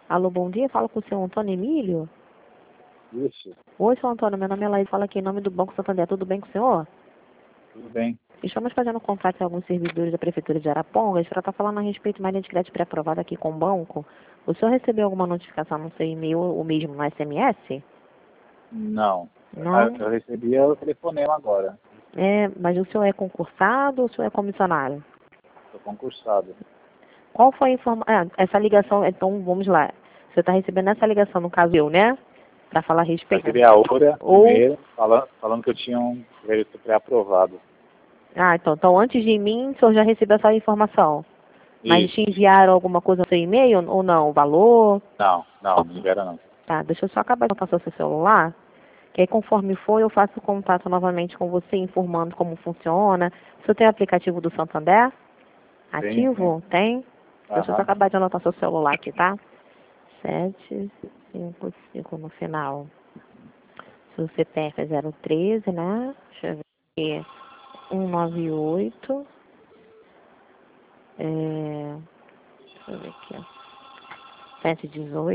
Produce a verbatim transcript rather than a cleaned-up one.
Alô, bom dia. Fala com o senhor Antônio Emílio. Isso, Oi, senhor Antônio. Meu nome é Laís. Fala aqui em nome do Banco Santander. Tudo bem com o senhor? tudo bem. Estamos fazendo contato com alguns servidores da Prefeitura de Arapongas para estar falando a respeito de uma linha de crédito pré-aprovada aqui com o banco. O senhor recebeu alguma notificação no seu e-mail ou mesmo no S M S? Não. Ah, Não? Eu recebi o telefonema agora. É, mas o senhor é concursado ou o senhor é comissionário? Estou concursado. Qual foi a informação? Ah, essa ligação, então vamos lá. Você está recebendo essa ligação, no caso eu, né? Para falar a Eu respeito. recebi a hora Ou. primeiro, falando, falando que eu tinha um crédito pré-aprovado. Ah, então, então antes de mim, o senhor já recebeu essa informação. Mas Isso. te enviaram alguma coisa no seu e-mail ou não? O valor? Não, não, não libera não. Tá, deixa eu só acabar de passar o seu celular, que aí conforme for eu faço contato novamente com você, informando como funciona. Você tem o aplicativo do Santander? Tem, tem. Ativo? Tem? Deixa eu só Aham. acabar de anotar seu celular aqui, tá? Sete, cinco, cinco no final. Seu C P F é zero treze, né? Deixa eu ver aqui. cento e noventa e oito. É... Deixa eu ver aqui, ó. sete dezoito.